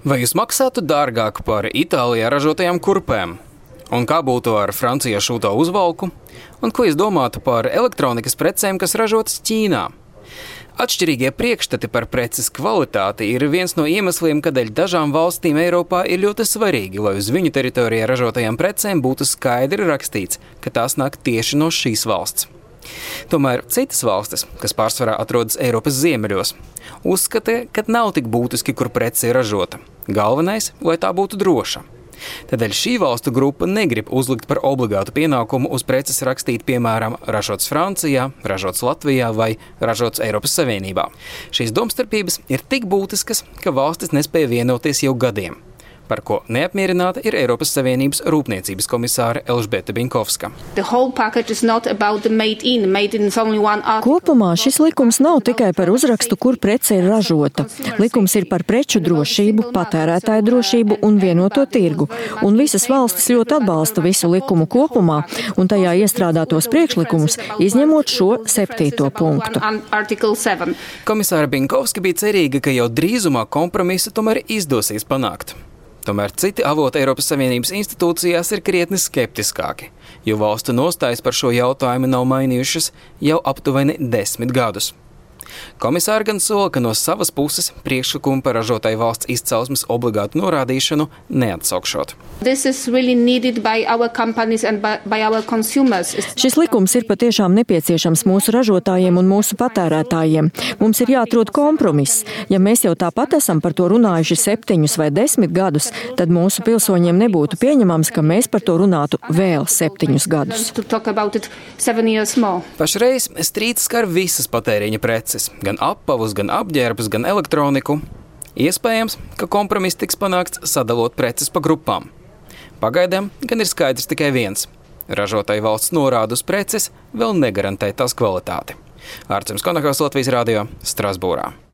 Vai jūs maksātu dārgāk par Itālijā ražotajām kurpēm? Un kā būtu ar Francijā šūto uzvalku? Un ko jūs domātu par elektronikas precēm, kas ražotas Ķīnā? Atšķirīgie priekšstati par preces kvalitāti ir viens no iemesliem, kādēļ dažām valstīm Eiropā ir ļoti svarīgi, lai uz viņu teritorijā ražotajām precēm būtu skaidri rakstīts, ka tās nāk tieši no šīs valsts. Tomēr citas valstis, kas pārsvarā atrodas Eiropas ziemeļos, uzskata, ka nav tik būtiski, kur prece ir ražota. Galvenais, lai tā būtu droša. Tādēļ šī valstu grupa negrib uzlikt par obligātu pienākumu uz preces rakstīt, piemēram, ražots Francijā, ražots Latvijā vai ražots Eiropas Savienībā. Šīs domstarpības ir tik būtiskas, ka valstis nespēja vienoties jau gadiem, par ko neapmierināta ir Eiropas Savienības rūpniecības komisāre Elžbieta Biņkovska. Kopumā šis likums nav tikai par uzrakstu, kur prece ir ražota. Likums ir par preču drošību, patērētāju drošību un vienoto tirgu. Un visas valstis ļoti atbalsta visu likumu kopumā un tajā iestrādātos priekšlikumus, izņemot šo 7. punktu. Komisāra Biņkovska bija cerīga, ka jau drīzumā kompromisu tomēr izdosies panākt. Tomēr citi avoti Eiropas Savienības institūcijās ir krietni skeptiskāki, jo valstu nostājas par šo jautājumu nav mainījušas jau aptuveni 10 gadus. Komisāri gan sola, ka no savas puses priekšlikumu par ražotāju valsts izcelsmes obligātu norādīšanu neatsaukšot. Šis likums ir patiešām nepieciešams mūsu ražotājiem un mūsu patērētājiem. Mums ir jāatrod kompromiss. Ja mēs jau tāpat esam par to runājuši 7 vai 10 gadus, tad mūsu pilsoņiem nebūtu pieņemams, ka mēs par to runātu vēl 7 gadus. Pašreiz strīds skar visas patēriņa preces, gan apavus, gan apģērbus, gan elektroniku. Iespējams, ka kompromiss tiks panākts sadalot preces pa grupām. Pagaidām gan ir skaidrs tikai viens. Ražotāju valsts norāda uz preces vēl negarantē tās kvalitāti. Ārcems Konakovs, Latvijas radio, Strasbūrā.